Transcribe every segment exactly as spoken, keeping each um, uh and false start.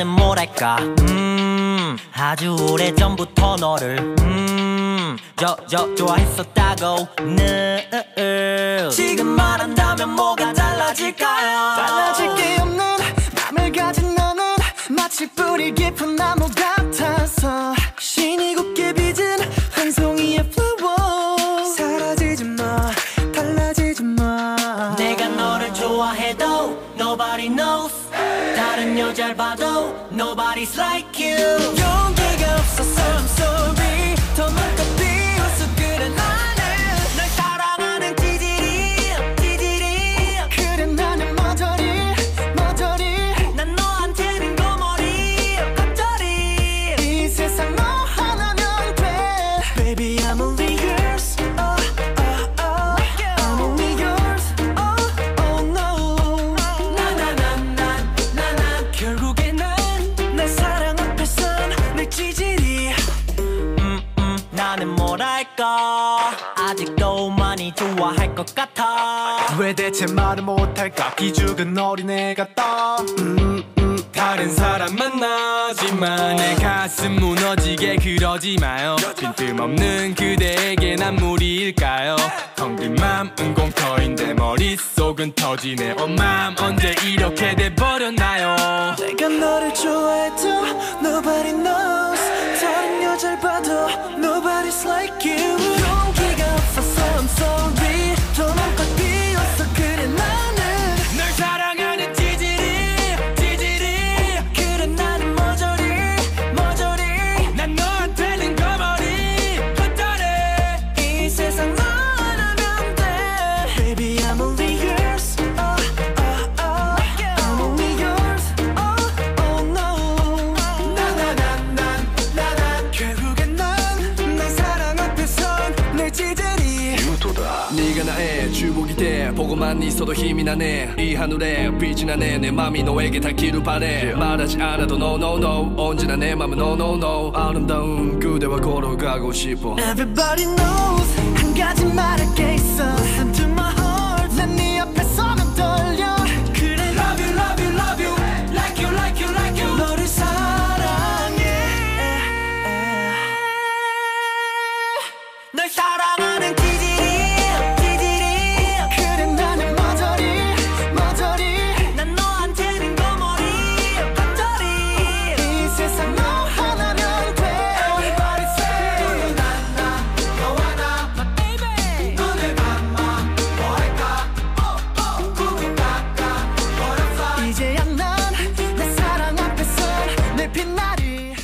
나는 뭐랄까 음 아주 오래전부터 너를 음 저 저 좋아했었다고 늘 지금 말한다면 뭐가 달라질까요 달라질 게 없는 맘을 가진 너는 마치 뿌리 깊은 나무 같아서 신이 곱게 빚은 한 송이의 flower 사라지지 마 달라지지 마 내가 너를 좋아해도 nobody knows 다른 여자를 봐도 nobody's like you 용기가 없어서 I'm sorry 더 물고 비웃어 그래 나는 널 사랑하는 찌질이 찌질이 그래 나는 머저리 머저리 난 너한테는 거머리 겉절이 이 세상 너 하나면 돼 Baby I'm only yours oh oh oh I'm only yours oh oh no 나나나나나나 결국에 난 날 사랑 앞에선 내 찌질이 음, 음, 나는 뭐랄까 아직도 많이 좋아할 것 같아 왜 대체 말을 못할까 기죽은 어린애 같다 음, 음. 다른 사람 만나지만 내 가슴 무너지게 그러지 마요 빈틈없는 그대에게 난 무리일까요 텅 빈 맘은 공터인데 머릿속은 터지네 어 맘 언제 이렇게 돼버렸나요 내가 너를 좋아해도 Nobody knows 다른 여자를 봐도 Nobody's like you 용기가 없어서 I'm sorry 더 맘껏 비웃어 그래 나는 널 사랑하는 찌질이 찌질이 그래 나는 머저리 머저리 난 너한테는 거머리 겉절이 이 세상 너 하나면 돼 Baby I'm only yours oh oh oh I'm only yours oh oh no 나나나나나나 결국엔 난 날 사랑 앞에선 내 찌질이 네가 나의 주복이 돼 보고만 있어도 힘이 나네 이 하늘에 빛이 나네 내 맘이 너에게 닿기를 바래 말하지 않아도 no no no 언제나 내 맘은 no no no 아름다운 그대와 걸어가고 싶어 Everybody knows 한 가지 말할 게 있어 Listen to my heart 난 네 앞에 서면 떨려 그래 Love you love you love you Like you like you like you 너를 사랑해 널 사랑하는 찌질이 찌질이 그래 나는 머저리 머저리 난 너한테는 거머리 겉절이 이 세상 너 하나면 돼 Everybody say 나나 너와 나 My baby 눈을 감아 뭐 할까 쿵쿵 깎아 버렸어 이제야 난 내 사랑 앞에선 내 빛나리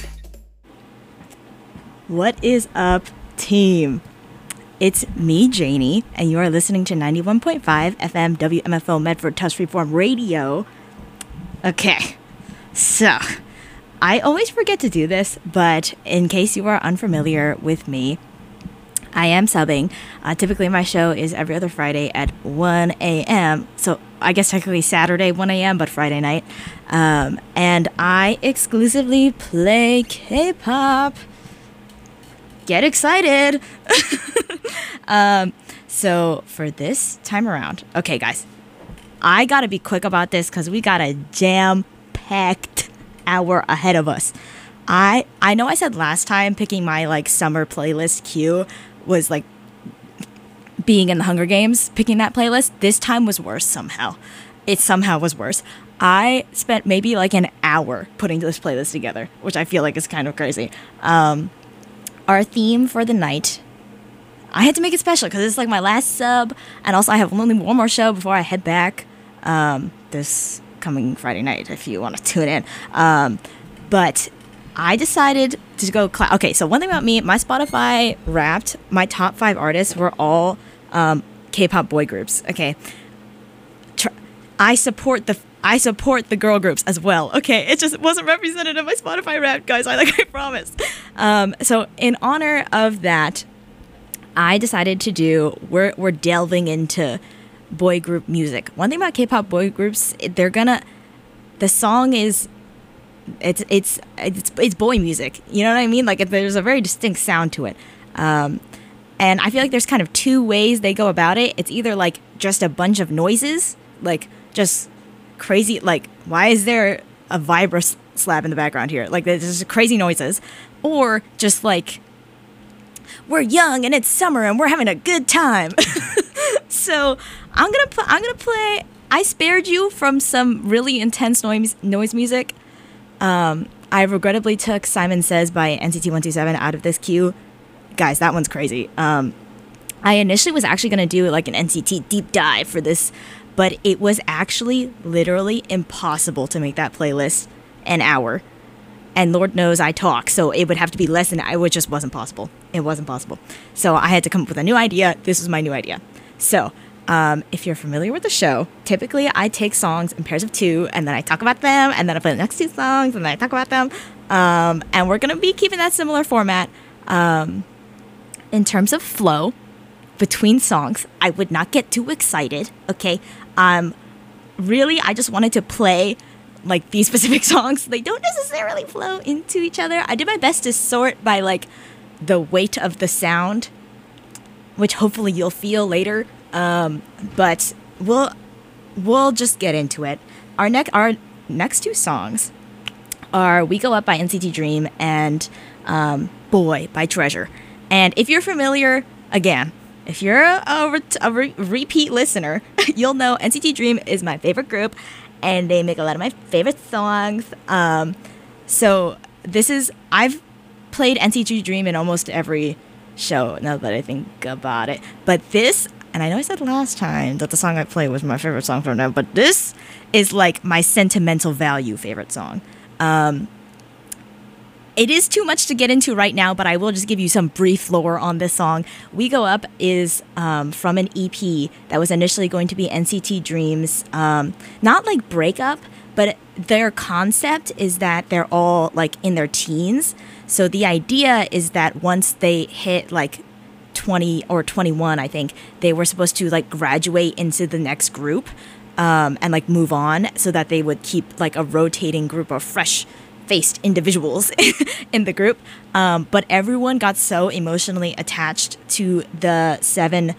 What is up, team? It's me, Janie, and you are listening to ninety-one point five F M W M F O Medford Trust Reform Radio. Okay, so I always forget to do this, but in case you are unfamiliar with me, I am subbing. Uh, typically, my show is every other Friday at one a.m., so I guess technically Saturday, one a.m., but Friday night. Um, and I exclusively play K-pop. Get excited! um, so for this time around, okay, guys, I gotta be quick about this because we got a jam-packed hour ahead of us. I I know I said last time picking my like summer playlist queue was like being in the Hunger Games, picking that playlist. This time was worse somehow. It somehow was worse. I spent maybe like an hour putting this playlist together, which I feel like is kind of crazy. Um, Our theme for the night, I had to make it special because it's like my last sub, and also I have only one more show before I head back um, this coming Friday night if you want to tune in. Um, but I decided to go. Cl- okay, so one thing about me, my Spotify Wrapped, my top five artists were all um, K-pop boy groups. Okay, Tr- I support the. I support the girl groups as well. Okay, it just wasn't represented in my Spotify Wrapped, guys. I like I promised. Um, so in honor of that, I decided to do. We're we're delving into boy group music. One thing about K-pop boy groups, they're gonna. The song is. It's it's it's it's boy music. You know what I mean? Like there's a very distinct sound to it. Um, and I feel like there's kind of two ways they go about it. It's either like just a bunch of noises, like just. Crazy, like why is there a vibra slab in the background here. Like there's just crazy noises, or just like we're young and it's summer and we're having a good time. So I'm gonna pl- I'm gonna play. I spared you from some really intense noise noise music. Um, I regrettably took Simon Says by N C T one twenty-seven out of this queue. Guys, that one's crazy. Um, I initially was actually gonna do like an N C T deep dive for this, but it was actually literally impossible to make that playlist an hour. And Lord knows I talk, so it would have to be less than, it just wasn't possible. It wasn't possible. So I had to come up with a new idea. This was my new idea. So um, if you're familiar with the show, typically I take songs in pairs of two, and then I talk about them, and then I play the next two songs, and then I talk about them. Um, and we're going to be keeping that similar format. Um, in terms of flow between songs, I would not get too excited, okay? Um, really, I just wanted to play like these specific songs. They don't necessarily flow into each other. I did my best to sort by like the weight of the sound, which hopefully you'll feel later. Um, but we'll we'll just get into it. Our next our next two songs are "We Go Up" by N C T Dream and um, "Boy" by Treasure. And if you're familiar, again, if you're a, a, re- a re- repeat listener, you'll know N C T Dream is my favorite group. And they make a lot of my favorite songs. Um, so this is, I've played N C T Dream in almost every show now that I think about it. But this, and I know I said last time that the song I played was my favorite song from them, but this is like my sentimental value favorite song. Um, It is too much to get into right now, but I will just give you some brief lore on this song. "We Go Up" is um, from an E P that was initially going to be N C T Dream's, um, not like breakup, but their concept is that they're all like in their teens. So the idea is that once they hit like twenty or twenty-one, I think, they were supposed to like graduate into the next group um, and like move on, so that they would keep like a rotating group of fresh faced individuals in the group, um, but everyone got so emotionally attached to the seven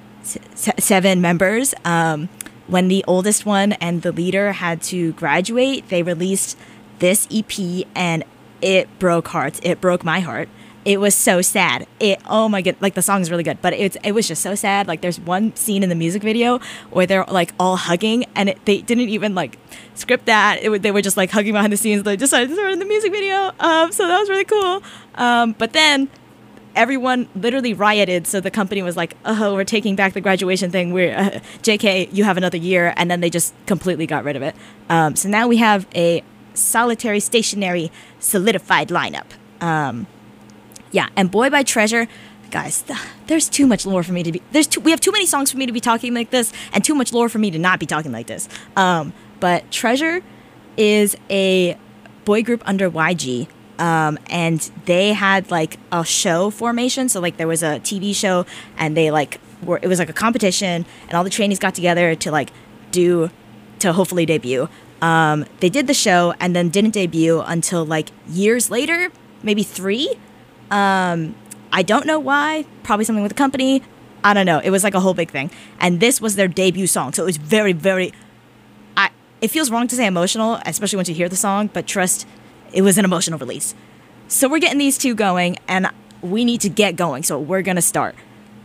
s- seven members. Um, when the oldest one and the leader had to graduate, they released this E P, and it broke hearts. It broke my heart. It was so sad. It oh my god, like the song is really good, but it's it was just so sad. Like there's one scene in the music video where they're like all hugging, and it, they didn't even like script that. It, they were just like hugging behind the scenes. They decided to throw it in the music video. Um, so that was really cool. Um, but then everyone literally rioted. So the company was like, "Oh, we're taking back the graduation thing. We're uh, J K, you have another year," and then they just completely got rid of it. Um, so now we have a solitary, stationary, solidified lineup. Um, Yeah, and "Boy" by Treasure, guys, th- there's too much lore for me to be. There's too, we have too many songs for me to be talking like this, and too much lore for me to not be talking like this. Um, but Treasure is a boy group under Y G, um, and they had like a show formation. So like there was a T V show, and they like were. It was like a competition, and all the trainees got together to like do to hopefully debut. Um, they did the show and then didn't debut until like years later, maybe three. Um, I don't know why. Probably something with the company. I don't know. It was like a whole big thing. And this was their debut song. So it was very, very... I. It feels wrong to say emotional, especially once you hear the song, but trust, it was an emotional release. So we're getting these two going, and we need to get going. So we're going to start.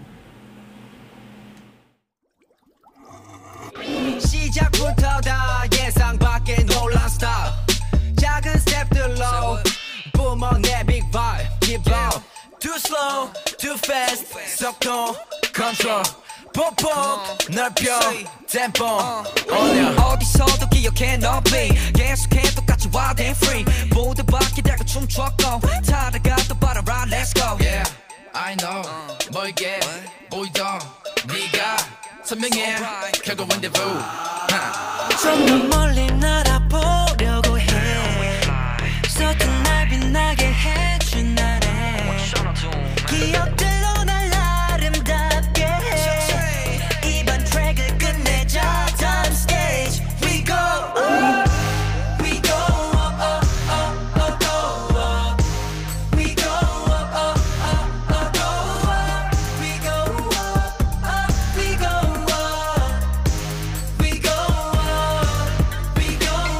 시작부터 다 예상 밖의 놀란 스타일 작은 스텝들로 뿜어 내 big vibe keep on too slow too fast 속도 control 폭폭 넓혀 템포 올려 어디서도 기억해 너비 계속해 똑같이 wild and free 모두 바뀌다가 춤췄고 타다가 또 빨아라 let's go yeah I know 멀게 보이던 네가 선명해 결국 rendezvous 좀 더 멀리 날아보려고 해 서툰 날 빛나게 해준 나래 기억들로 날 아름답게 해 이번 트랙을 끝내자 time stage we go up we go up up up up go up we go up up up up go up we go up up we go up we go up we go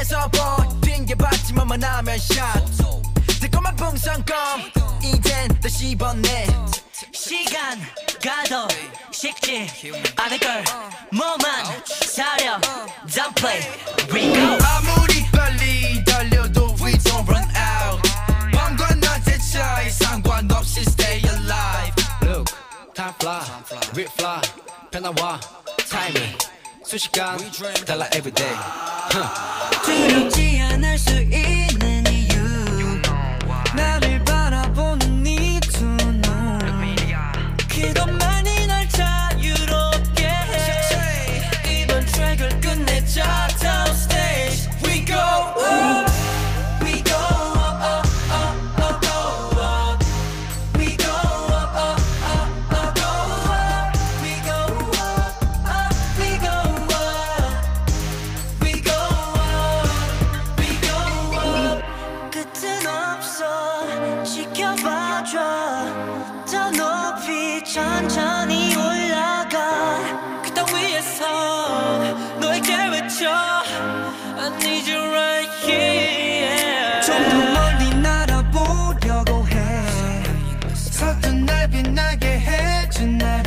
위에서 버틴 게 받침만 하면 샷 달콤한 풍선껌 이젠 다시 번네 시간 가도 식지 않을 걸 몸만 사려 Don't play We go 아무리 빨리 달려도 we don't run out 밤과 낮의 차이 상관없이 stay alive Look, time fly, we fly 변화와 타이밍 수시간 달라 everyday 두렵지 않을 수 있는 이유 나를 바라보는 이 두 눈 그것만이 날 자유롭게 해 이번 트랙을 끝내자 Down stage We go up We go up up up up go up We go up up up up go up We go up up We go up We go up We go up 끝은 없어 지켜봐줘 더 높이 천천히 올라가 그 땅 위에서 너에게 외쳐 I need you right here 좀 더 멀리 날아보려고 해 서툰 날 빛나게 해준 날에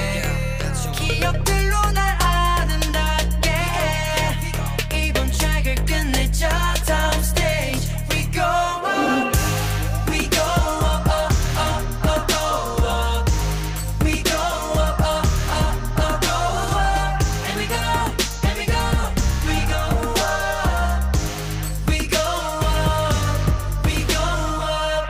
기억들로 날 아름답게 해 이번 트랙을 끝내자 Down stage We go up We go up up up up go up We go up up up up go up And we go and we go We go up We go up We go up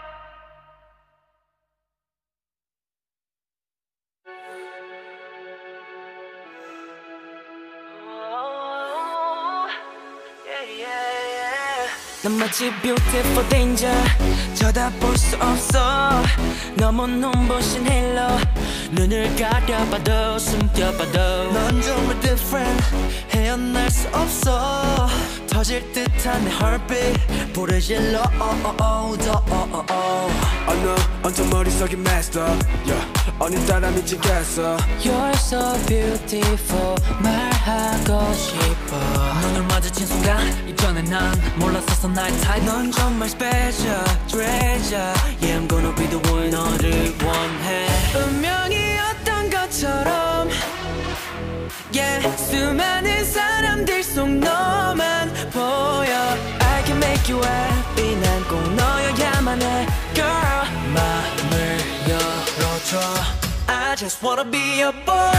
난 마치 beautiful danger 쳐다볼 수 없어 너무 눈부신 halo 눈을 가려봐도 숨겨봐도 넌 정말 different 헤어날 수 없어 터질 듯한 내 heartbeat 불을 질러 oh, oh, oh, 더 oh, oh, oh. I know 언제 머릿속이 messed up yeah. 오늘따라 미치겠어 You're so beautiful 말하고 싶어 눈을 마주친 순간 이전에 난 몰랐었어 나의 type 넌 정말 special treasure Yeah I'm gonna be the one 너를 원해 운명이었던 것처럼 Yeah 수많은 사람들 속 너만 보여 I can make you happy 난 꼭 너여야만 해 Girl 마음을 열어줘 I just wanna be your boy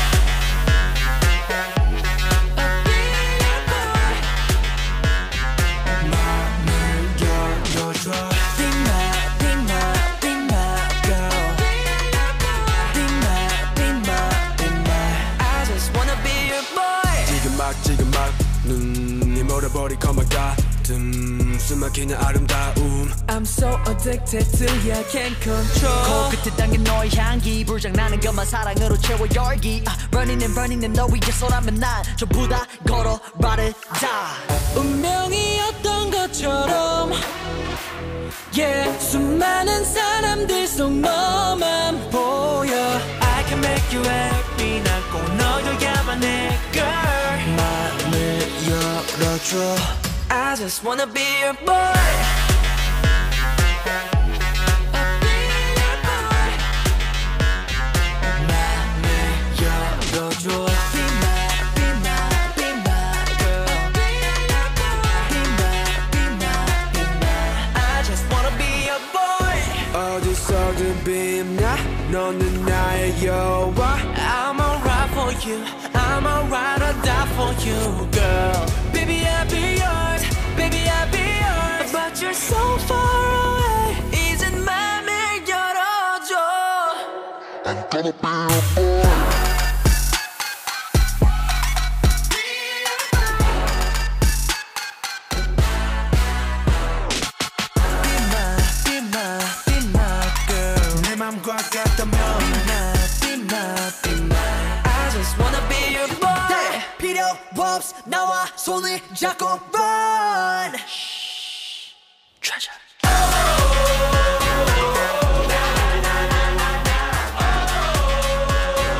지금 막 눈이 멀어버릴 것만 같은 숨막히는 아름다움 I'm so addicted to you, I can't control 코끝에 담긴 너의 향기 불장나는 것만 사랑으로 채워 열기 uh, Running and running and 너 위에서라면 난 전부 다 걸어 말해다 운명이었던 것처럼 Yeah 수많은 사람들 속 너만 보여 I can make you happy 난 꼭 너여야만 해 Girl 마음을 열어줘 I just wanna be your boy 어디서든 빛나 너는 나의 여왕 I'm alright for you I'm alright I'll die for you girl Baby I'll be yours Baby I'll be yours But you're so far away 이젠 맘을 열어줘 I'm gonna be your boy 맘과 같다면 Be my, be my, be my I just wanna be your boy 필요 없어 나와 손을 잡고 run Treasure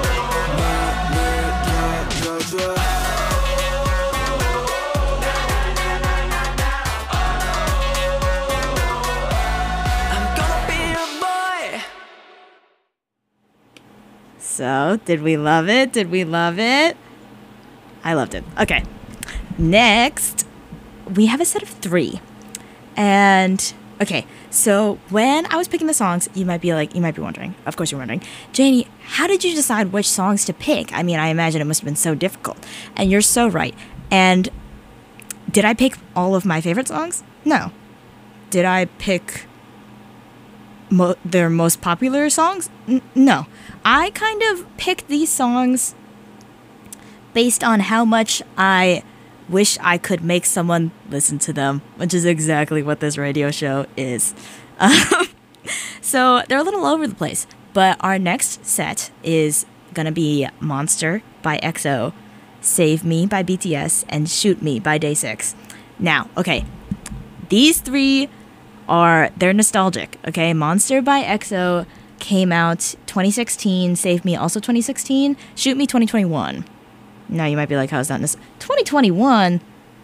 맘을 열어줘 So, did we love it? Did we love it? I loved it. Okay. Next, we have a set of three. And, okay, so when I was picking the songs, you might be like, you might be wondering, of course you're wondering, Janie, how did you decide which songs to pick? I mean, I imagine it must have been so difficult. And you're so right. And did I pick all of my favorite songs? No. Did I pick mo- their most popular songs? N- no. I kind of picked these songs based on how much I wish I could make someone listen to them, which is exactly what this radio show is. Um, so they're a little all over the place. But our next set is going to be Monster by X O, Save Me by B T S, and Shoot Me by Day six. Now, okay, these three are, they're nostalgic, okay? Monster by X O came out twenty sixteen, Save Me also twenty sixteen, Shoot Me twenty twenty-one. Now you might be like, how's that? Nos- twenty twenty-one?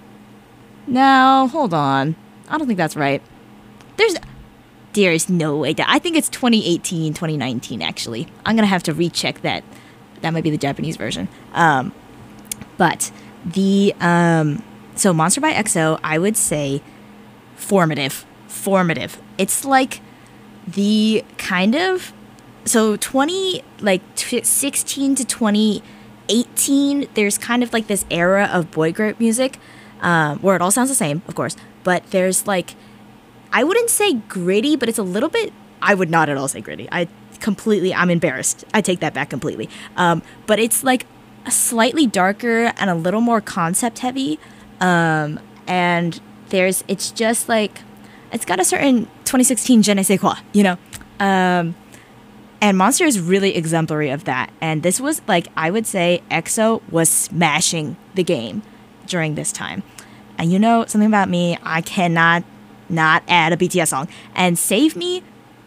No, hold on. I don't think that's right. There's, there's no way. That, I think it's twenty eighteen, twenty nineteen, actually. I'm going to have to recheck that. That might be the Japanese version. Um, but the, um, so Monster by X O, I would say formative. Formative. It's like the kind of, so twenty, like t- sixteen to twenty eighteen, there's kind of like this era of boy group music, um, where it all sounds the same, of course, but there's like, I wouldn't say gritty, but it's a little bit, I would not at all say gritty. I completely, I'm embarrassed. I take that back completely. Um, but it's like a slightly darker and a little more concept heavy. Um, and there's, it's just like, it's got a certain twenty sixteen je ne sais quoi, you know? Um, and Monster is really exemplary of that. And this was like, I would say X O was smashing the game during this time. And you know, something about me, I cannot not add a B T S song. And Save Me,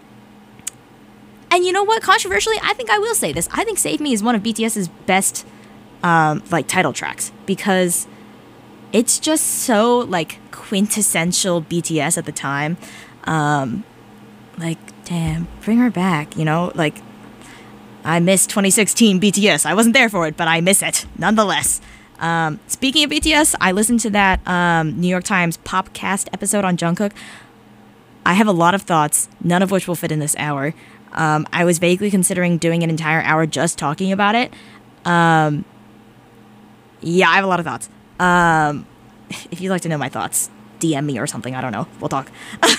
and you know what, controversially, I think I will say this. I think Save Me is one of BTS's best, um, like, title tracks. Because it's just so, like, quintessential B T S at the time. Um, like, damn, bring her back, you know? Like, I miss twenty sixteen B T S. I wasn't there for it, but I miss it, nonetheless. Um, speaking of B T S, I listened to that um, New York Times Popcast episode on Jungkook. I have a lot of thoughts, none of which will fit in this hour. Um, I was vaguely considering doing an entire hour just talking about it. Um, yeah, I have a lot of thoughts. Um, if you'd like to know my thoughts, D M me or something. I don't know. We'll talk.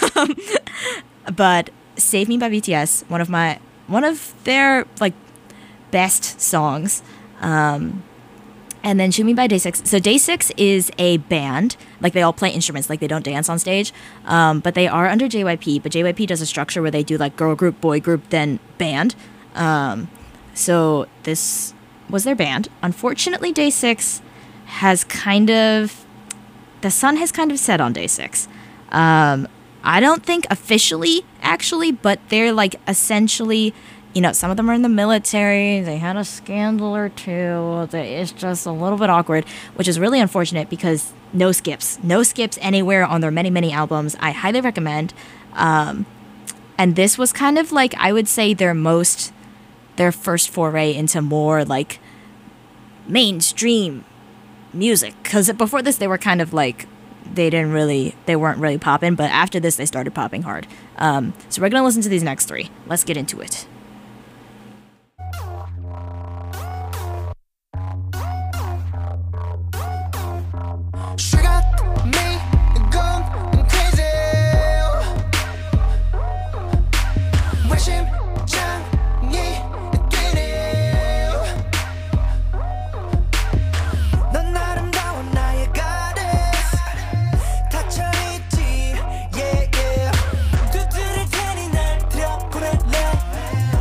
But Save Me by B T S, one of my one of their like best songs. Um, and then Shoot Me by Day six. So Day six is a band. Like, they all play instruments. Like, they don't dance on stage. Um, but they are under J Y P. But J Y P does a structure where they do, like, girl group, boy group, then band. Um, so this was their band. Unfortunately, Day six has kind of... The sun has kind of set on Day six. Um, I don't think officially, actually, but they're, like, essentially... You know, some of them are in the military. They had a scandal or two. It's just a little bit awkward, which is really unfortunate because no skips. No skips anywhere on their many, many albums. I highly recommend. Um, and this was kind of like, I would say, their most, their first foray into more, like, mainstream music. Because before this, they were kind of like, they didn't really, they weren't really popping. But after this, they started popping hard. Um, so we're going to listen to these next three. Let's get into it. She got me going crazy. 외심장이 뛰네. 넌 아름다운 나의 goddess. 닫혀있지, yeah, yeah. 두드릴 테니 날 들여보낼래.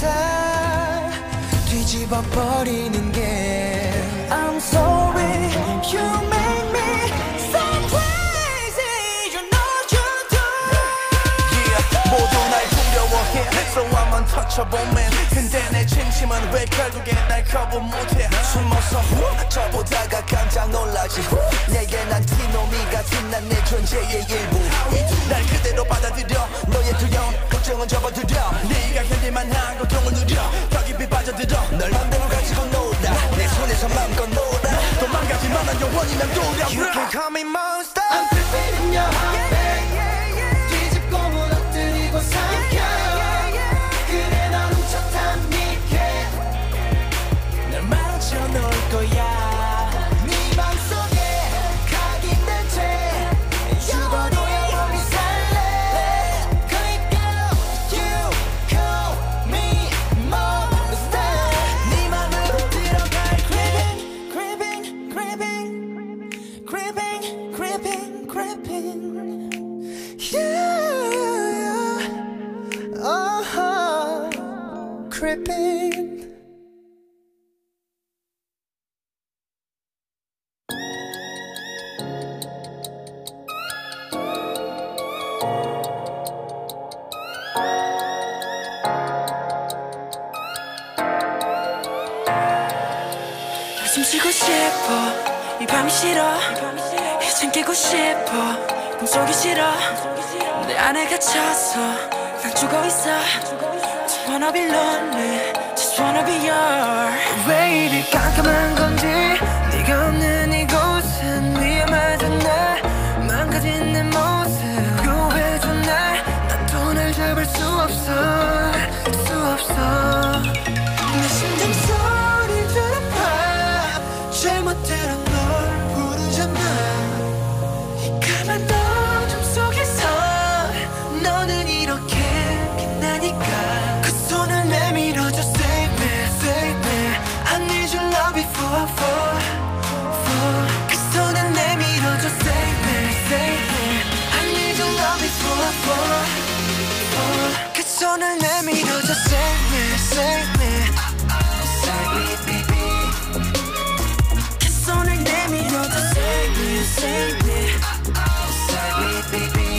다 뒤집어 버리는 게 I'm sorry you make me so crazy you know you do Yeah 모두 날 두려워해 So I'm untouchable man 근데 내 진심은 왜 결국에 날 거부 못해 숨어서 저보다가 깜짝 놀라지 내게 난 티노미 같은 난 내 존재의 일부 날 그대로 받아들여 너의 두려움 걱정은 접어들여 네가 견딜만한 고통을 누려 더 깊이 빠져들어 널 맘대로 가지고 놀아 내 손에서 마음껏 놀아 도망가지만 난 영원히 난 두려워 You can call me monster I'm creeping in your heart babe 뒤집고 무너뜨리고 삼켜 그래 넌 훔쳤단 니게 날 맞춰 놓을 거야 네 맘속에 각인된 채 죽어도 영원히 살래 그러니까 you call me monster 네 맘으로 들어갈 creeping creeping creeping creeping creeping creeping yeah uh-huh creeping 숨 쉬고 싶어 이 밤이 싫어 이젠 깨고 싶어 꿈속이 싫어 내 안에 갇혀서 난 죽어있어 Just wanna be lonely Just wanna be yours 왜 이리 깜깜한 건지 네가 없는 이곳은 위험하잖아 망가진 내 모습 구해줘 날난 돈을 잡을 수 없어 수 없어 내 심장 소리 들어봐 잘못대로 널 부르잖아 이 까만 어둠 속에서 너는 이렇게 빛나니까 그 손을 내밀어줘 Save me, save me I need your love before I fall, fall 그 손을 내밀어줘 Save me, save me I need your love before I fall, fall 그 손을 내밀어줘 Save me, save me Save me, baby 그 손을 내밀어줘 Save me, save me Save me, baby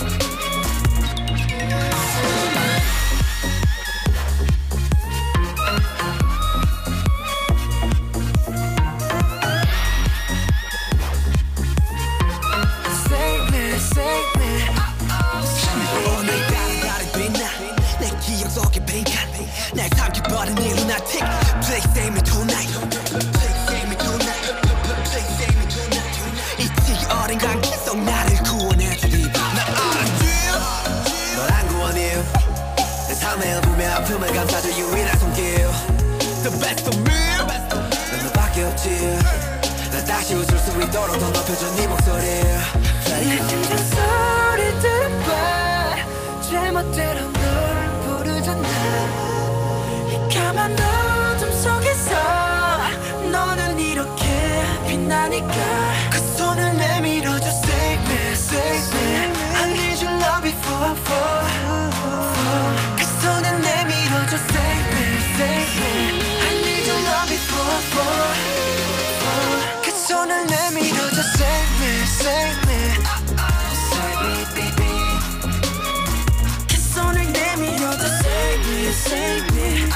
날 삼켜버린 이 lunatic Please save me tonight Please save me tonight Please save me tonight 이 어린 감기 속 나를 구원해주리 나 알아줘 널 안 구원해 내 삶의 어둠의 아픔을 감싸줘 유일한 손길 The best of me 난 너밖에 없지 나 다시 웃을 수 있도록 더 높여줘 네 목소리 내 심장 소리 들어봐 잘못대로 널 부르잖아 까만 어둠 속에서 너는 이렇게 빛나니까 그 손을 내밀어줘 Save me, save me I need your love before I fall, fall 그 손을 내밀어줘 Save me, save me I need your love before I fall, fall 그 손을 내밀어줘 Save me, save me Save me, baby 그 손을 내밀어줘 Save me, save me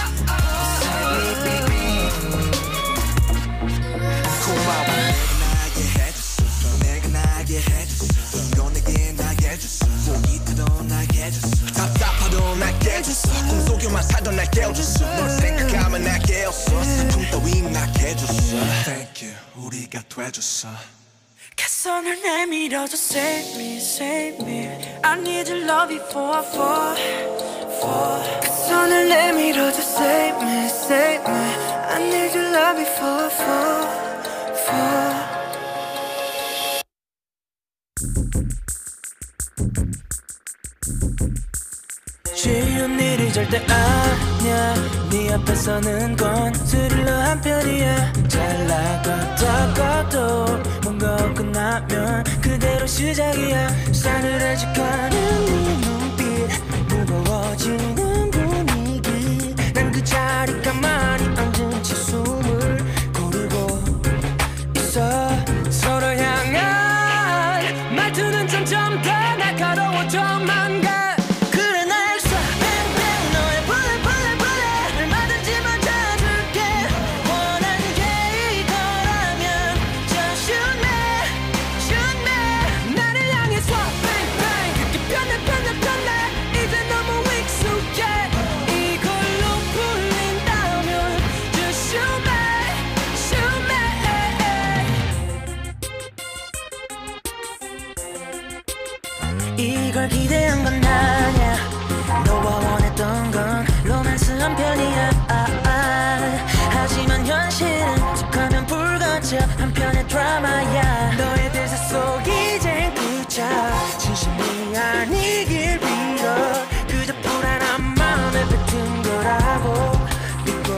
고마워 내가 나게 해줬어 내가 나게 해줬어 넌 내게 나게 해줬어 목이 타도 나게 해줬어 답답하도 나게 해줬어 꿈속에만 살던 날 깨워줬어 널 생각하면 날 깨웠어 슬픔 따위 나게 해줬어 Thank you 우리가 돼줬어 그 손을 내밀어줘 Save me, save me I need your love before I fall, fall 그 손을 내밀어줘 Save me, save me I need your love before I fall, fall 쉬운 일이 절대 아니야 네 앞에서는 건 스릴러 한 편이야 잘 나가다가도 뭔가 끝나면 그대로 시작이야 싸늘해져가는 네 눈빛 무거워지는 분위기 난 마저 한편의 드라마야 너의 대사 속 이젠 그저 진심이 아니길 빌어 그저 불안한 마음에 뱉은 거라고 믿고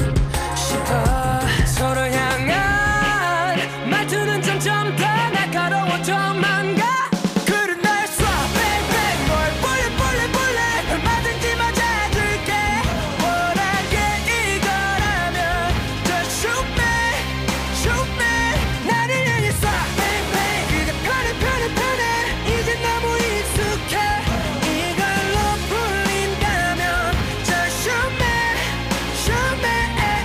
싶어 서로 향한 말투는 점점 더 날카로워져만 가 그런 날 쏴 뱅뱅 널 볼래 볼래 볼래 얼마든지 맞아줄게 원한 게 이거라면 Just shoot me shoot me 나를 향해 쏴 뱅뱅 그게 편해 편해 편해 이제 너무 익숙해 이걸로 풀린다면 Just shoot me shoot me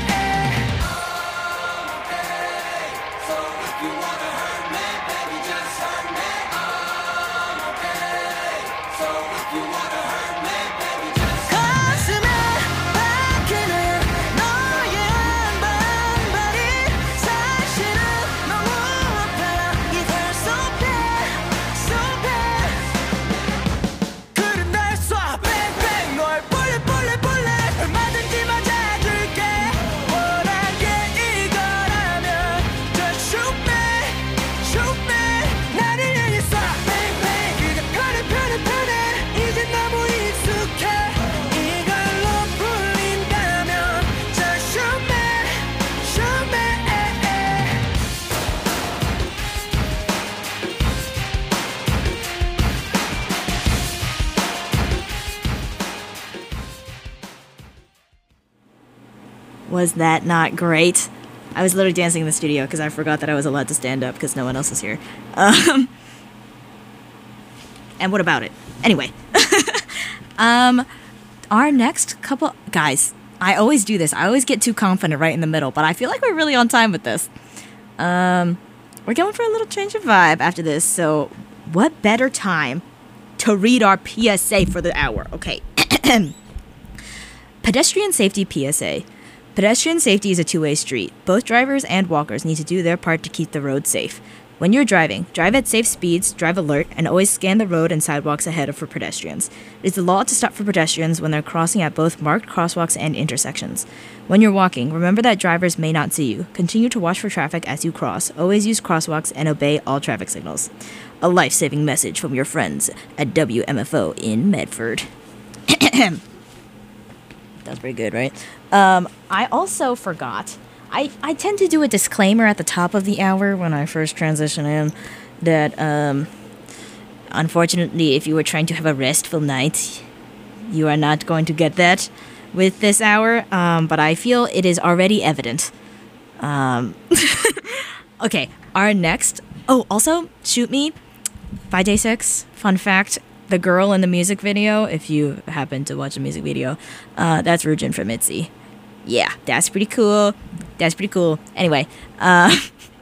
가슴에 박히는 너의 한방발이 사실은 너무 아파요 이걸 so bad so bad 그런 날 쏴 뱅뱅 널 볼래 볼래 볼래 얼마든지 맞아줄게 원한 게 이거라면 Just shoot me shoot me 나를 향해 쏴 뱅뱅 그게 편해 편해 편해 이제 너무 익숙해 이걸로 풀린다면 Just shoot me shoot me Was that not great? I was literally dancing in the studio because I forgot that I was allowed to stand up because no one else is here. Um, and what about it? Anyway. um, our next couple... Guys, I always do this. I always get too confident right in the middle, but I feel like we're really on time with this. Um, we're going for a little change of vibe after this, so what better time to read our P S A for the hour? Okay. Pedestrian safety P S A. Pedestrian safety is a two-way street. Both drivers and walkers need to do their part to keep the road safe. When you're driving, drive at safe speeds, drive alert, and always scan the road and sidewalks ahead of for pedestrians. It is the law to stop for pedestrians when they're crossing at both marked crosswalks and intersections. When you're walking, remember that drivers may not see you. Continue to watch for traffic as you cross. Always use crosswalks and obey all traffic signals. A life-saving message from your friends at W M F O in Medford. That was pretty good, right? Um, I also forgot. I, I tend to do a disclaimer at the top of the hour when I first transition in that, um, unfortunately, if you were trying to have a restful night, you are not going to get that with this hour. Um, but I feel it is already evident. Um, okay, our next... Oh, also, Shoot Me by Day six. Fun fact. The girl in the music video, if you happen to watch the music video, uh, that's Rujin from ITZY. Yeah, that's pretty cool. That's pretty cool. Anyway, uh,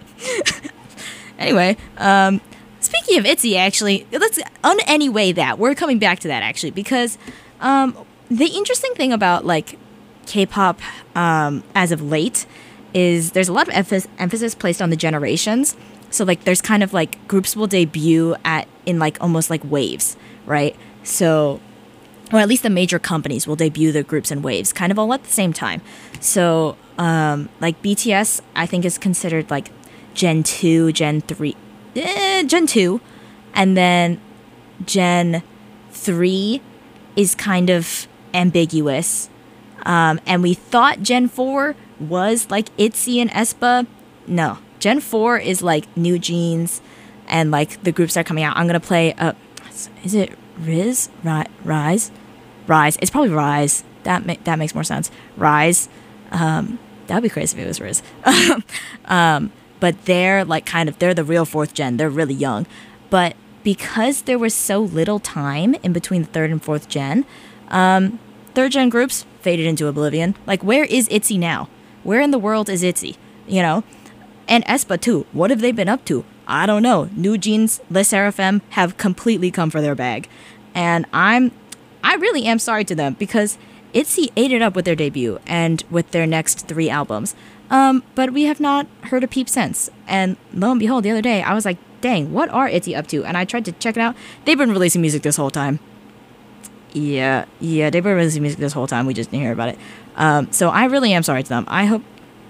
anyway, um, speaking of ITZY, actually, let's on anyway that we're coming back to that actually because um, the interesting thing about like K-pop um, as of late is there's a lot of emphasis, emphasis placed on the generations. So like there's kind of like groups will debut at in like almost like waves. Right? So, or at least the major companies will debut their groups in waves, kind of all at the same time. So, um, like B T S, I think is considered like Gen two, Gen three, eh, Gen two, and then Gen three is kind of ambiguous. Um, and we thought Gen four was like ITZY and aespa. No, Gen four is like New Jeans and like the groups that are coming out. I'm gonna play a. Is it Riz? Ri- Rise? Rise. It's probably Rise. That ma- that makes more sense. Rise. Um, that would be crazy if it was Riz. um, but they're like kind of, they're the real fourth gen. They're really young. But because there was so little time in between the third and fourth gen, um, third gen groups faded into oblivion. Like, where is ITZY now? Where in the world is ITZY? You know? And aespa too. What have they been up to? I don't know. New Jeans, Le Sserafim have completely come for their bag. And I'm, I really am sorry to them because ITZY ate it up with their debut and with their next three albums. Um, but we have not heard a peep since. And lo and behold, the other day, I was like, dang, what are ITZY up to? And I tried to check it out. They've been releasing music this whole time. Yeah, yeah, they've been releasing music this whole time. We just didn't hear about it. Um, so I really am sorry to them. I hope...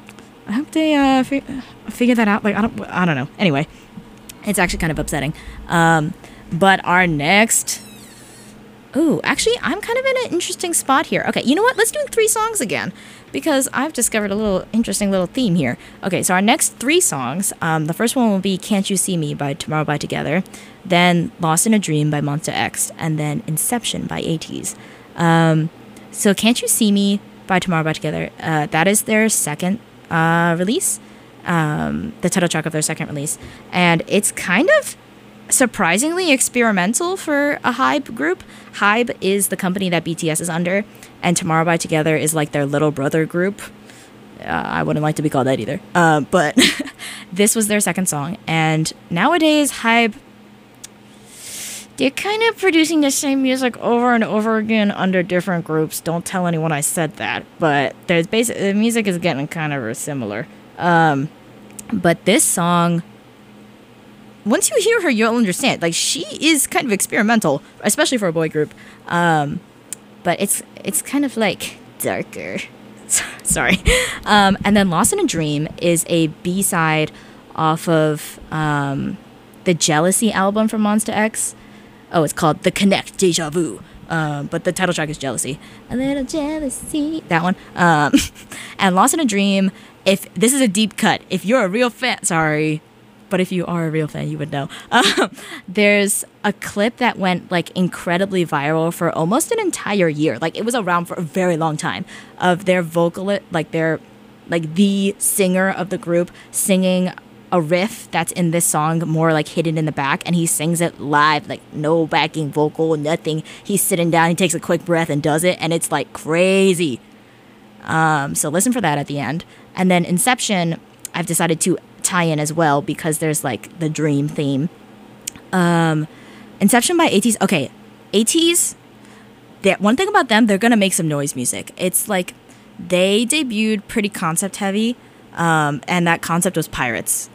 I hope they uh, fi- figure that out. Like, I don't, I don't know. Anyway, it's actually kind of upsetting. Um, but our next, ooh, actually, I'm kind of in an interesting spot here. Okay, you know what? Let's do three songs again because I've discovered a little interesting little theme here. Okay, so our next three songs, um, the first one will be "Can't You See Me" by Tomorrow by Together, then "Lost in a Dream" by Monsta X, and then "Inception" by ATEEZ. Um, so "Can't You See Me" by Tomorrow by Together, uh, that is their second uh, release, um, the title track of their second release, and it's kind of surprisingly experimental for a HYBE group. HYBE is the company that B T S is under, and Tomorrow by Together is like their little brother group. Uh, I wouldn't like to be called that either. Uh, but this was their second song, and nowadays HYBE, they're kind of producing the same music over and over again under different groups. Don't tell anyone I said that, but there's basic the music is getting kind of similar. Um, but this song, once you hear her, you'll understand. Like, she is kind of experimental, especially for a boy group. Um, but it's it's kind of like darker. Sorry. Um, and then "Lost in a Dream" is a B-side off of um, the Jealousy album from Monsta X. Oh, it's called The Connect Deja Vu. Um, but the title track is Jealousy. A little jealousy. That one. Um, and "Lost in a Dream," if this is a deep cut. If you're a real fan, sorry. But if you are a real fan, you would know. Um, there's a clip that went like incredibly viral for almost an entire year. Like, it was around for a very long time, of their vocalist, like their, like the singer of the group singing a riff that's in this song, more like hidden in the back, and he sings it live, like no backing vocal, nothing. He's sitting down, he takes a quick breath and does it, and it's like crazy. Um, so listen for that at the end. And then "Inception," I've decided to tie in as well because there's like the dream theme. Um, "Inception" by ATEEZ. Okay, ATEEZ, that one thing about them, they're gonna make some noise music. It's like they debuted pretty concept heavy, um, and that concept was pirates.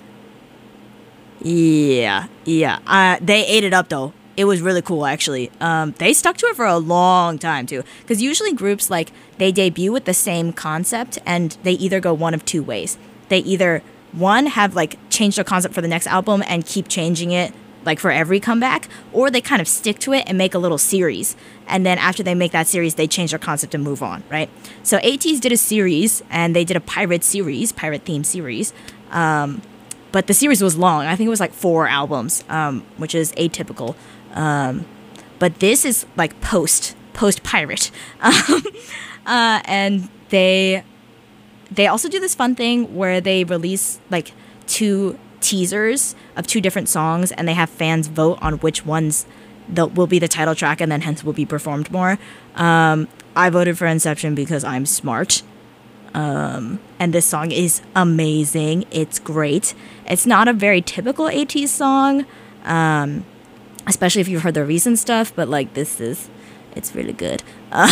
Yeah, yeah. Uh, they ate it up though. It was really cool, actually. Um, they stuck to it for a long time too, because usually groups, like, they debut with the same concept, and they either go one of two ways. They either, one, have like changed their concept for the next album and keep changing it like for every comeback, or they kind of stick to it and make a little series, and then after they make that series, they change their concept and move on, right? So ATEEZ did a series, and they did a pirate series, pirate theme series, um, but the series was long. I think it was like four albums, um, which is atypical. Um, but this is like post post pirate, um, uh, and they they also do this fun thing where they release like two teasers of two different songs, and they have fans vote on which ones that will be the title track, and then hence will be performed more. Um, I voted for "Inception" because I'm smart. Um, and this song is amazing. It's great. It's not a very typical ATEEZ song, um, especially if you've heard the recent stuff, but like this is, it's really good. Um,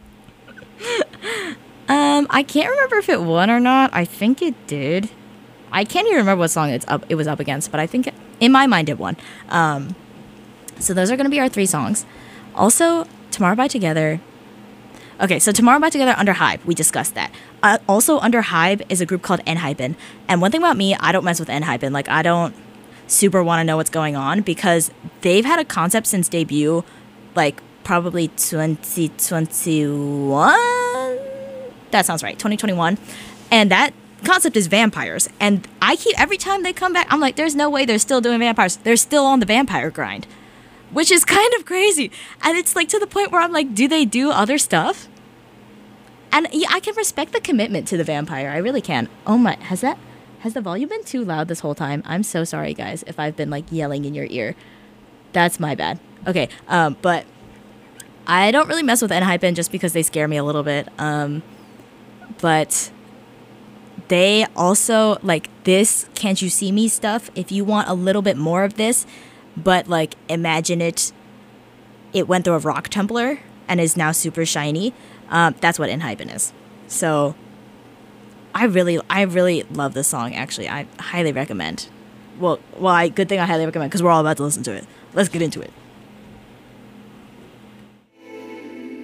um, I can't remember if it won or not. I think it did. I can't even remember what song it's up, it was up against, but I think it, in my mind it won. Um, so those are going to be our three songs. Also, "Tomorrow by Together." Okay, so "Tomorrow by Together" under HYBE, we discussed that. Uh, also under HYBE is a group called ENHYPEN. And one thing about me, I don't mess with ENHYPEN. Like, I don't super want to know what's going on, because they've had a concept since debut, like probably twenty twenty-one? That sounds right, twenty twenty-one. And that concept is vampires. And I keep, every time they come back, I'm like, there's no way they're still doing vampires. They're still on the vampire grind, which is kind of crazy. And it's like to the point where I'm like, do they do other stuff? And yeah, I can respect the commitment to the vampire. I really can. Oh my, has that, has the volume been too loud this whole time? I'm so sorry, guys, if I've been like yelling in your ear. That's my bad. Okay, um, but I don't really mess with ENHYPEN just because they scare me a little bit. Um, but they also, like, this "Can't You See Me" stuff, if you want a little bit more of this, but like imagine it, it went through a rock tumbler and is now super shiny. Um, that's what ENHYPEN is. So I really, I really love this song, actually. I highly recommend. Well, well, I, good thing I highly recommend, because we're all about to listen to it. Let's get into it.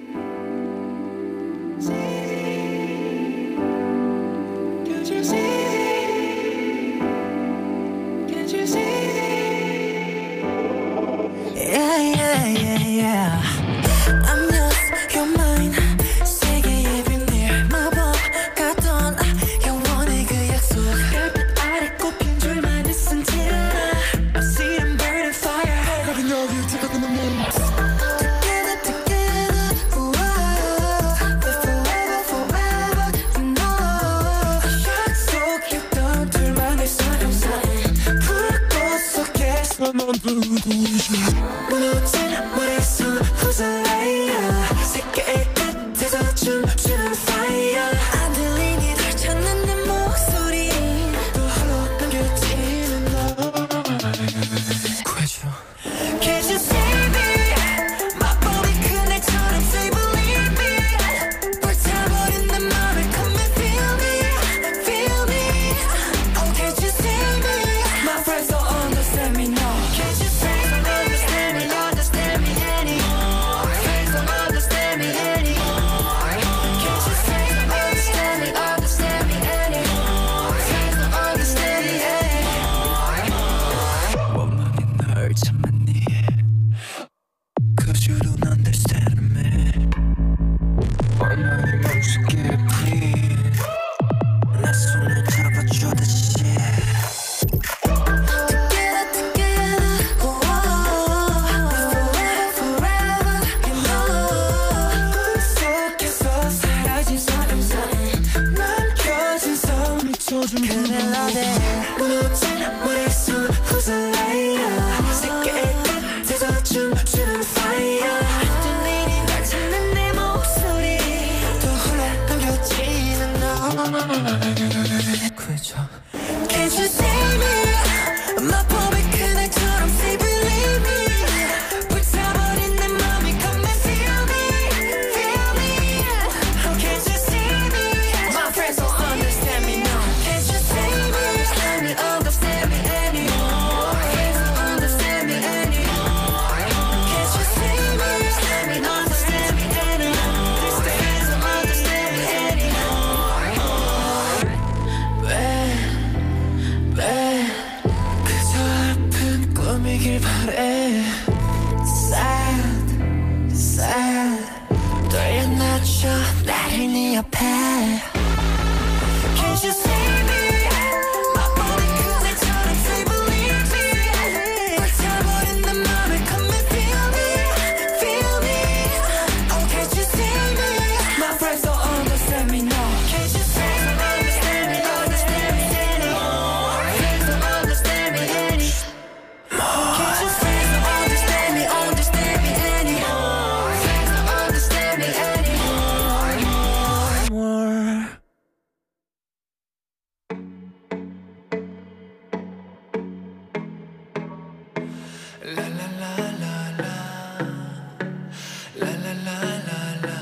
Could you see 무너진 머릿속 후살레야 새끼의 끝에서 춤추는 fire 안 들리니 널 찾는 내 목소리 또 홀로 남겨지는 너 구해줘 Can't you see me 마법이 큰 애처럼 say believe me 불타버린 내 맘을 come and feel me feel me Oh can't you see me My friends don't understand me no Can't you see me understand me understand me anymore Friends don't understand me anymore Can't you see me understand me understand me anymore Friends don't understand me anymore 원망이 널 참았니 Cause you don't understand me 원망이 멈추게 please 내 손을 잡아줘 다시 Together together oh, forever forever you know 꿈속에서 사라진 사람사이 남겨진 섬이 소중해 그대 너대 무너진 머릿속 후살레야 새끼의 끝에서 춤추는 fire 안 들리니 널 찾는 내 목소리 또 홀로 남겨지는 너 구해줘 Can't you see me 마법의 그날처럼 say believe me 불타버린 내 맘이 come and feel me feel me Oh can't you see me My friends don't understand me no Can't you see me understand me understand me anymore Friends don't understand me anymore Can't you see me understand me understand me anymore These friends don't understand me anymore 왜 왜 그저 아픈 꿈이길 바래 Sad sad 돌려놔줘 나를 네 옆에 Can't you see me 마법이 그날처럼 say believe me 불타버린 내 맘을 come and feel me feel me Oh can't you see me My friends don't understand me no Can't you see me understand me understand me anymore Friends don't understand me anymore Can't you see me understand me understand me anymore Friends don't understand me anymore more La la la la la La la la la la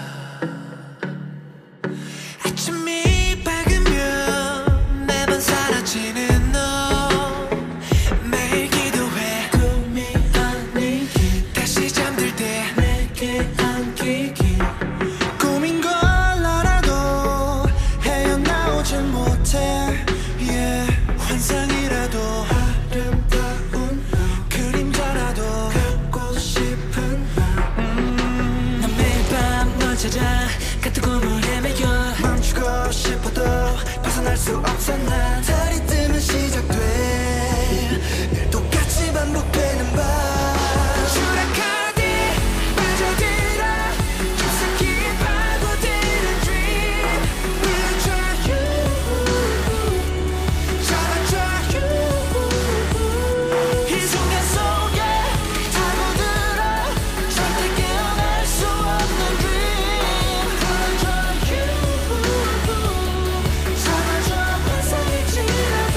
아침이 밝으면 매번 사라지는 너 매일 기도해 꿈이 아니길 다시 잠들 때 내게 안기길 꿈인 걸 알아도 헤어나오진 못해 yeah. 환상이라도 아름다운 그림자라도 갖고 싶은 음. 난 매일 밤 널 찾아 같은 꿈을 헤매겨 멈추고 싶어도 벗어날 수 없어 난 달이 뜨면 시작돼 늘 똑같이 반복되는 밤 추락하듯 빠져들어 깊숙이 파고드는 dream We'll try you 잡아줘 you 이 순간 속에 타고들어 절대 깨어날 수 없는 dream We'll try you 잡아줘 환상일지라도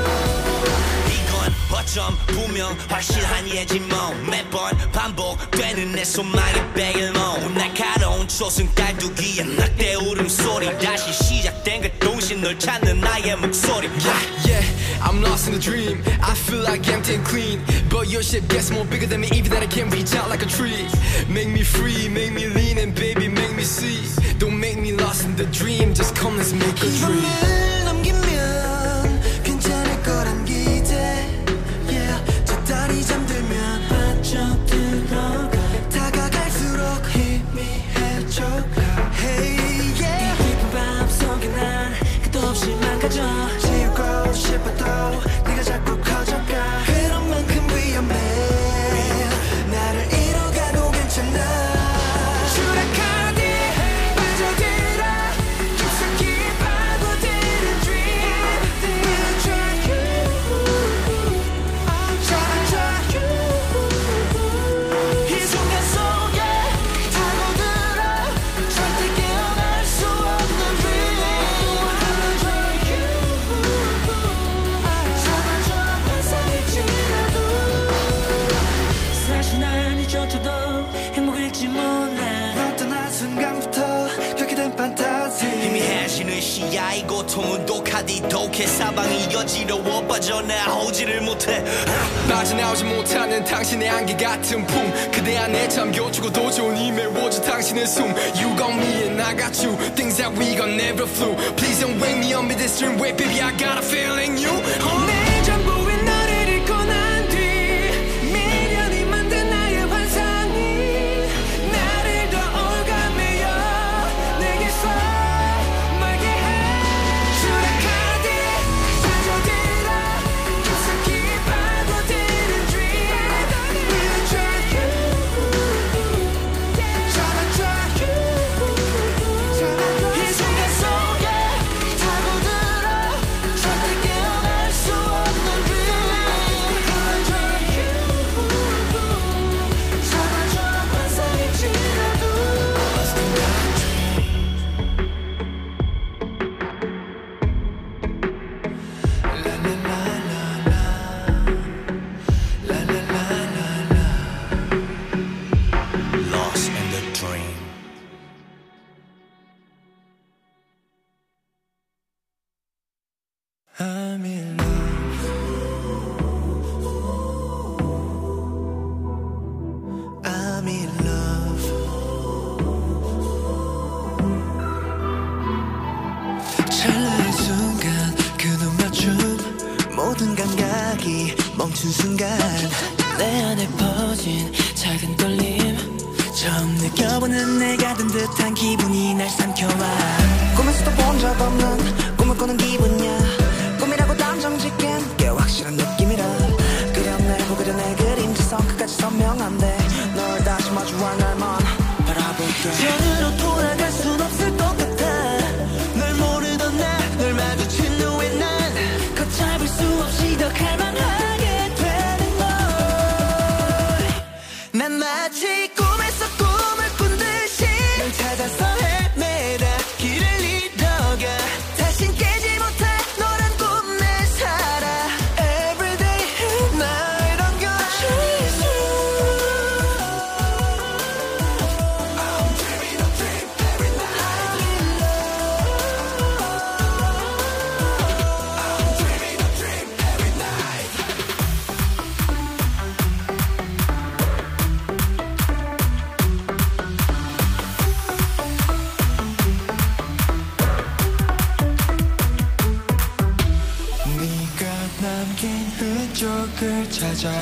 이건 어쩜 분명 확실한 예지 뭐 매번 반복되는 내 소망의 백일몽 날카로운 초승 깔두기에 낙대 울음소리 다시 시작된 그 동신 널 찾는 나의 목소리 Yeah, yeah, I'm lost in a dream. I feel like empty and clean. But your ship gets more bigger than me, even that I can't reach out like a tree. Make me free, make me lean, and baby, make me see. Don't make me lost in the dream. Just come, let's make a dream. 밤을 넘기면 괜찮을 거란 기대 yeah. 저 달이 잠들면 빠져들어가 다가갈수록 희미해져 Hey yeah. 이 깊은 밤 속에 난 끝도 없이 망가져 지우고 싶어도 네가 자꾸 커져가 그런 만큼 위험해 나를 잃어가도 괜찮아 추락하듯 빠져들어 깊숙이 파고드는 시야 이 고통은 독하디 독해 사방이 어지러워 빠져나오지를 못해 빠져나오지 못하는 당신의 안개 같은 품 그대 안에 잠겨주고도 좋은 이 매워져 당신의 숨 You got me and I got you Things that we gon' never flew Please don't wake me up with this dream wait baby I got a feeling you oh. 내 전부인 너를 잃고 난 뒤 미련이 만든 나의 환상이 나를 더 올가매어 내게서 멀게 해 추락하듯 사조들어 깊숙이 파고드는 dream We'll track you 잡아track you 이 순간 속에 타고들어 절대 깨어날 수 없는 dream We'll track you 잡아줘 환상일지라도 Lost in the dream I'm in love I'm in love 찰나의 순간 그 눈 맞춤 모든 감각이 멈춘 순간 내 안에 퍼진 작은 떨림 처음 느껴보는 내가 든 듯한 기분이 날 삼켜와 꿈에서도 본 적 없는 꿈을 꾸는 기분이야 꿈이라고 단정짓기엔 꽤 확실한 느낌이라 그냥 내고 그려 내 그림자선 끝까지 선명한데 널 다시 마주할 날만 바라볼게 전으로 돌아갈 순 없을 것 같아 널 모르던 나널 마주친 후에 난 걷잡을 수 없이 더 갈망하게 되는 걸 난 마치 꿈에서 꿈을 꾼 듯이 널 찾아서 헤매다 길을 잃어가 다신 깨지 못해 너란 꿈 내 살아 Every day and night I'm gonna chase you I'm dreaming a dream every night I'm in love I'm dreaming a dream every night 네가 남긴 흔적을 찾아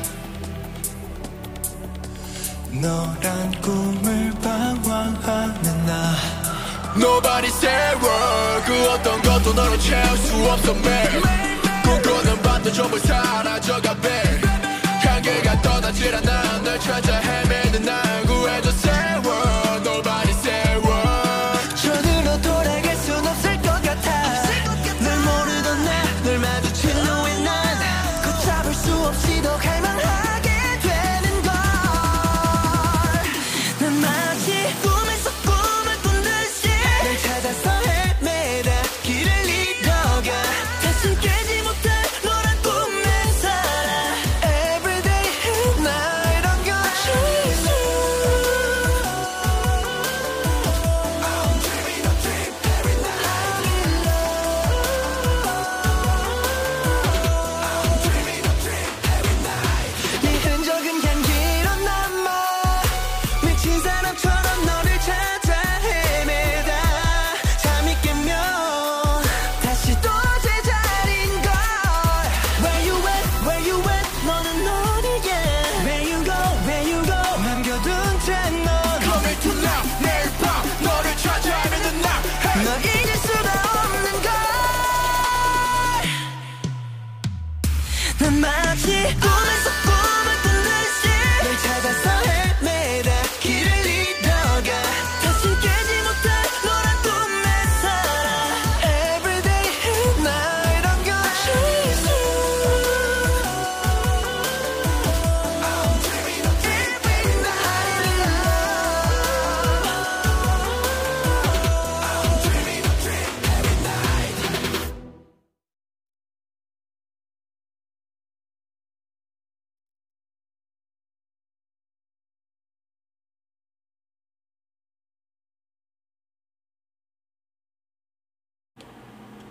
너란 꿈을 방황하는 나 Nobody say word 그 어떤 것도 너를 채울 수 없어 매일 꿈꾸는 밤도 전부 사라져가 babe 향기가 떠나질 않아 널 찾아 헤매는 날 구해줘 say word Nobody say word 저들로 돌아갈 순 없을 것 같아 널 모르던 나널 마주친 후에 난 걷잡을 수 없이 더 갈망하게 되는 걸 난 마치 꿈에서 꿈을 꾼 듯이 널 찾아서 헤매다 길을 잃어가 다신 깨지 못해 너란 꿈에 살아 Every day and night I'm gonna chase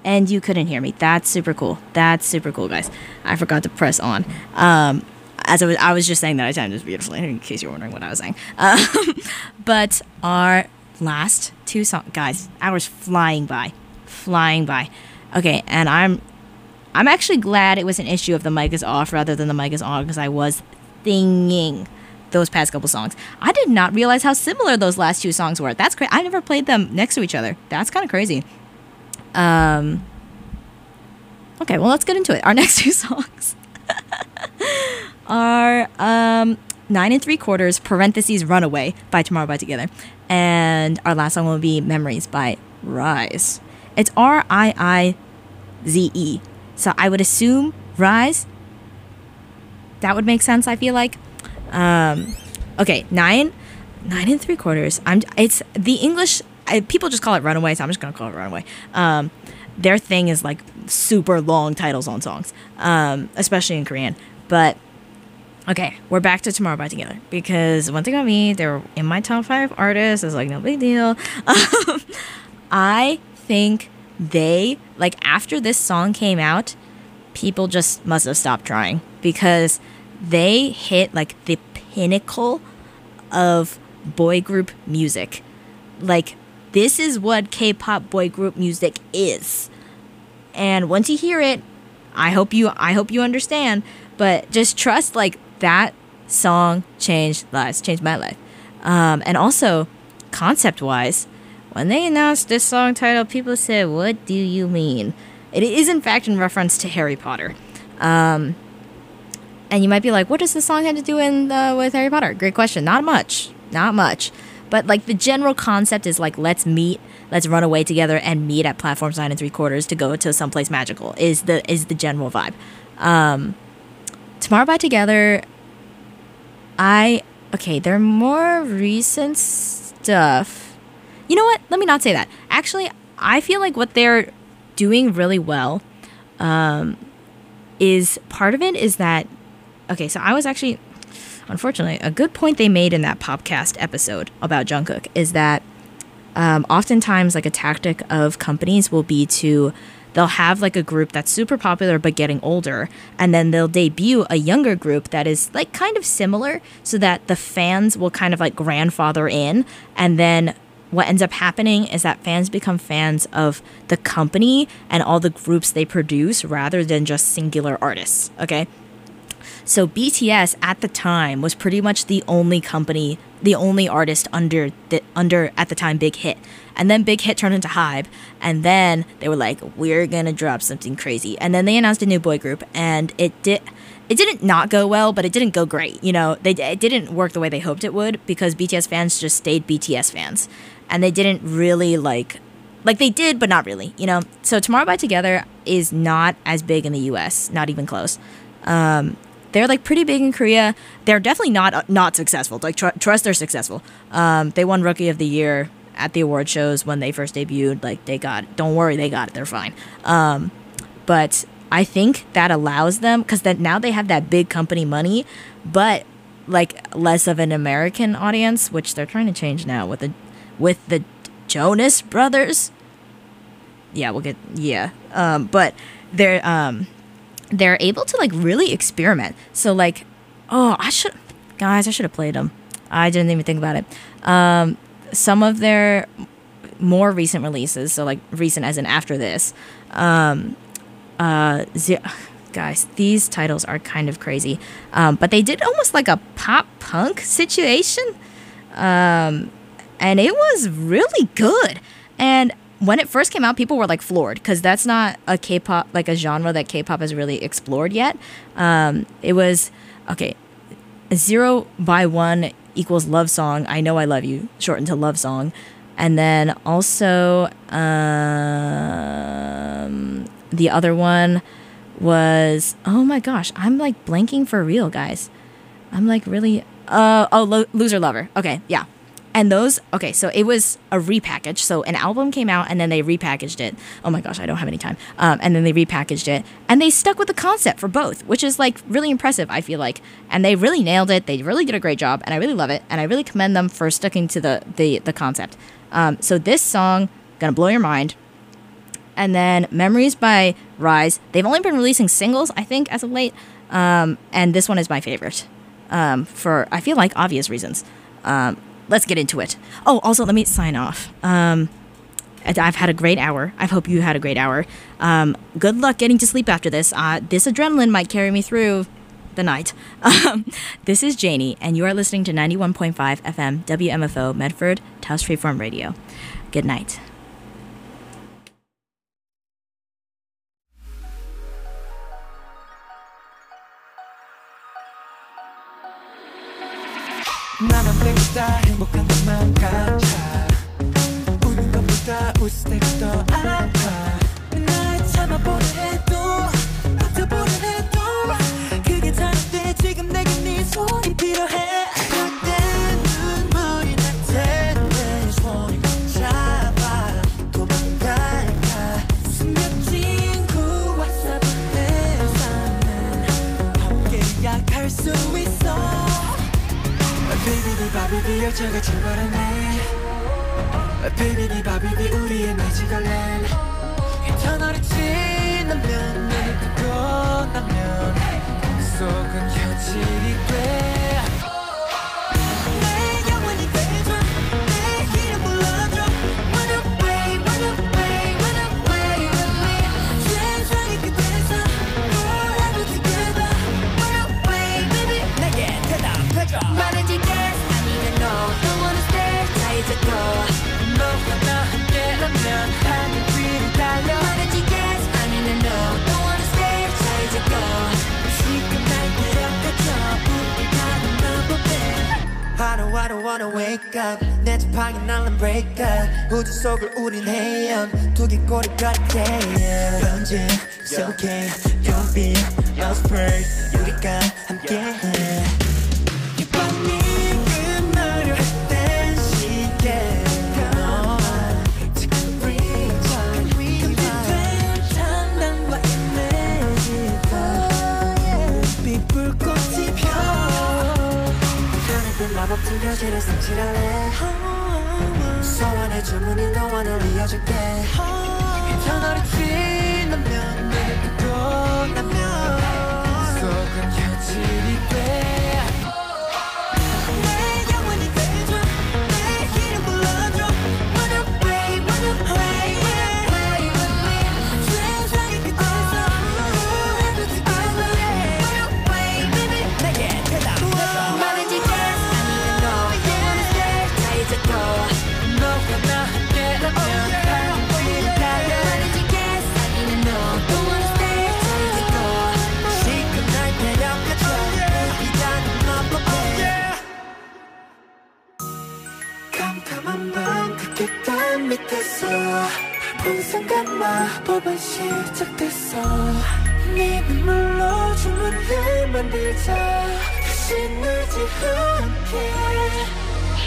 and you couldn't hear me. That's super cool. That's super cool, guys. I forgot to press on. Um, as I was, I was just saying that I timed this beautifully, in case you're wondering what I was saying. Um, but our last two songs, guys, hours flying by, flying by. Okay, and I'm, I'm actually glad it was an issue of the mic is off rather than the mic is on, because I was singing those past couple songs. I did not realize how similar those last two songs were. That's crazy. I never played them next to each other. That's kind of crazy. Um. Okay, well, let's get into it. Our next two songs are um, Nine and Three Quarters, parentheses, Runaway by Tomorrow by Together. And our last song will be Memories by Rise. It's R I I Z E. So I would assume Rise. That would make sense, I feel like. Um, okay, nine, nine and three quarters. I'm. It's the English. I, people just call it Runaway, so I'm just gonna call it Runaway. Um, their thing is like super long titles on songs, um, especially in Korean. But okay, we're back to Tomorrow by Together, because one thing about me, they're in my top five artists. It's like no big deal. Um, I think they like after this song came out, people just must have stopped trying, because they hit like the pinnacle of boy group music. Like, this is what K-pop boy group music is. And once you hear it, I hope you I hope you understand, but just trust, like, that song changed lives, changed my life. Um, and also, concept-wise, when they announced this song title, people said, "What do you mean?" It is, in fact, in reference to Harry Potter. Um... And you might be like, what does this song have to do in, uh, with Harry Potter? Great question. Not much. Not much. But, like, the general concept is, like, let's meet, let's run away together and meet at platforms nine and three quarters to go to someplace magical is the is the general vibe. Um, Tomorrow by Together, I, okay, they're more recent stuff. You know what? Let me not say that. Actually, I feel like what they're doing really well um, is, part of it is that, okay, so I was actually, unfortunately, a good point they made in that Popcast episode about Jungkook is that um, oftentimes, like, a tactic of companies will be to, they'll have, like, a group that's super popular but getting older, and then they'll debut a younger group that is, like, kind of similar, so that the fans will kind of, like, grandfather in, and then what ends up happening is that fans become fans of the company and all the groups they produce rather than just singular artists, okay? So B T S at the time was pretty much the only company, the only artist under the under at the time Big Hit. And then Big Hit turned into Hybe, and then they were like, we're going to drop something crazy. And then they announced a new boy group, and it did it didn't not go well, but it didn't go great. You know, they it didn't work the way they hoped it would, because B T S fans just stayed B T S fans. And they didn't really like like they did, but not really, you know. So Tomorrow by Together is not as big in the U S, not even close. Um They're, like, pretty big in Korea. They're definitely not uh, not successful. Like, tr- trust they're successful. Um, they won Rookie of the Year at the award shows when they first debuted. Like, they got it. Don't worry, they got it. They're fine. Um, but I think that allows them, because that now they have that big company money, but, like, less of an American audience, which they're trying to change now with the with the Jonas Brothers. Yeah, we'll get yeah. Um, but they're um. they're able to, like, really experiment. So, like, oh, I should, guys, I should have played them. I didn't even think about it. Um, some of their more recent releases, so, like, recent as in after this, um, uh, ze- guys, these titles are kind of crazy. Um, but they did almost like a pop punk situation. Um, and it was really good. And when it first came out, people were, like, floored, because that's not a K-pop, like, a genre that K-pop has really explored yet. Um, it was, okay, zero by one equals love song, I Know I Love You, shortened to love song. And then also, um, the other one was, oh my gosh, I'm, like, blanking for real, guys. I'm, like, really, uh, oh, Lo- Loser Lover. Okay, yeah. And those, okay, so it was a repackage. So an album came out, and then they repackaged it. Oh my gosh, I don't have any time. Um, and then they repackaged it. And they stuck with the concept for both, which is, like, really impressive, I feel like. And they really nailed it. They really did a great job, and I really love it. And I really commend them for sticking to the, the, the concept. Um, so this song, gonna blow your mind. And then Memories by Rise. They've only been releasing singles, I think, as of late. Um, and this one is my favorite um, for, I feel like, obvious reasons. Um, let's get into it. Oh, also, let me sign off. Um, I've had a great hour. I hope you had a great hour. Um, good luck getting to sleep after this. Uh, this adrenaline might carry me through the night. Um, this is Janie, and you are listening to ninety-one point five F M W M F O Medford Towers Freeform Radio. Good night. 나만 내보다 행복한 것만 같아 우는 것보다 웃을 때가 더 아파 날 참아보려 해도 버텨보려 해도 그게 다른데 지금 내게 네 손이 필요해 그때 눈물이 날 텐데 손이 꼭 잡아 도망갈까 숨겨진 그 왓츠앱 내사는 함께야 갈 수 있어 Baby 네 바비비 열차가 출발하네 Baby 네 바비비 우리의 매직할래 터널이 지나면 눈을 뜨고 나면 속은 현실이 돼 내 영원히 돼줘 내 이름 불러줘 Run away, run away, run away with me 세상의 끝에서 forever together Run away baby 내게 대답해줘 말해줄게 Don't wanna stay 다 이제 또 너와 나 함께라면 하늘 위로 달려 말해줄게 아니면 no Don't wanna stay 다 이제 또 지금 날 데려가줘 우리 가는 마법에 I don't, I don't wanna wake up 내 지팡이 날란 break up 우주 속을 우린 헤엄 두 개 꼬리 같아 언제 It's okay You'll be I'll spray 우리가 함께해 이 밤이 마법 등겨지를 상실할래 소원의 주문이 너와 날 이어줄게 터널이 지나면 눈을 뜨고 나면 속은 현실이 돼 내 영원히 돼줘 내 이름 불러줘 Run away, run away, run away with me 세상의 끝에서 forever together Run away baby 내게 대답해줘 말해줄게 너와 나 함께라면 하늘 위로 달려 말해줄게 아니면 no Don't wanna stay 잘 있고 지금 날 데려가줘 우리라는 마법에 캄캄한 밤 그 깃발 밑에서 본 순간 마법은 시작됐어 네 눈물로 주문을 만들자 다시 늘지 않게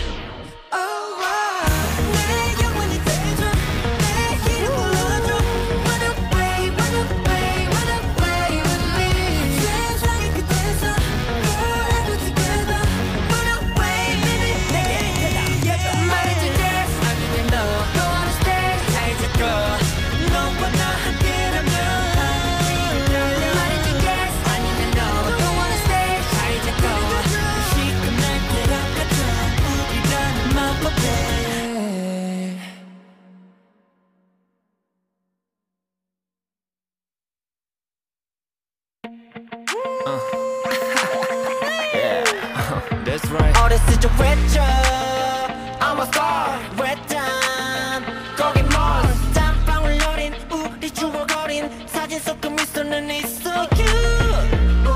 어렸을 적 외쳐 I'm a star 외딴 거기 멀 땀방울 어린 우리 추억어린 사진 속 그 미소는 있어 you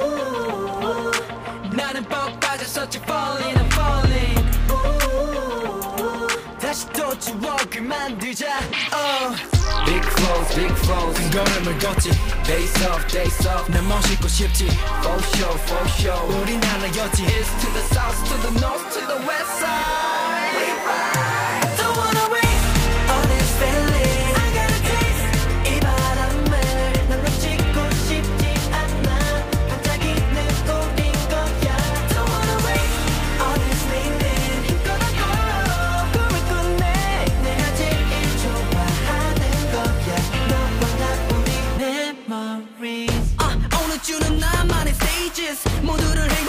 나는 뻑 빠졌었지 falling I'm falling 다시 또 추억을 만들자 oh. Big flows, big flows 큰 걸음을 걷지 Days off, days off 난 멋있고 싶지 For sure, for sure 우린 하나였지 East to the south, to the north, to the west side We ride Don't wanna waste all this feeling I got a taste 이 바람을 난 놓치고 싶지 않아 갑자기 느껴진 거야 Don't wanna waste all this feeling 힘껏 하고 꿈을 꾸네 내가 제일 좋아하는 거야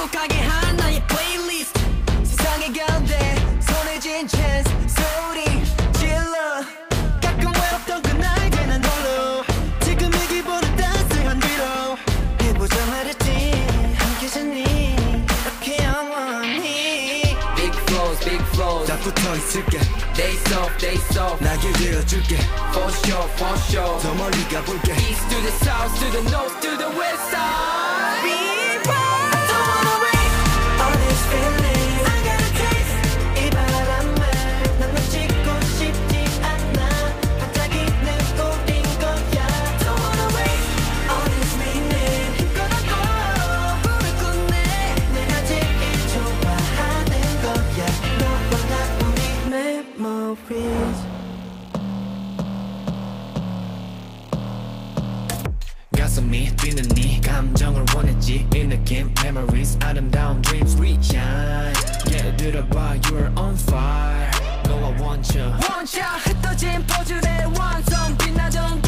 행복하게 한 나의 플레이리스트 세상의 가운데 손에 쥔 chance 소리 질러 가끔 외롭던 그날 난 홀로 지금 이 기분을 따스한 뒤로 해보자 말했지 함께 잤니 이렇게 영원히 Big flows, big flows 딱 붙어있을게 Days off, days off 날개 들어줄게 For sure, for sure 더 멀리 가볼게 East to the south, to the north, to the west side I don't wanna waste all this feeling I got a taste 이 바람을 난 놓치고 싶지 않아 갑자기 눈꼬린 거야 Don't wanna waste all this meaning 힘껏 하고 꿈을 꾸네 내가 제일 좋아하는 거야 너와 나 우리 memories 가슴이 뛰는 네 감정을 원했지 이 느낌 memories 아름다운 dreams we shine yeah 들어봐 you're on fire 너와 want you 원샷 흩어진 포즈의 완성 빛나던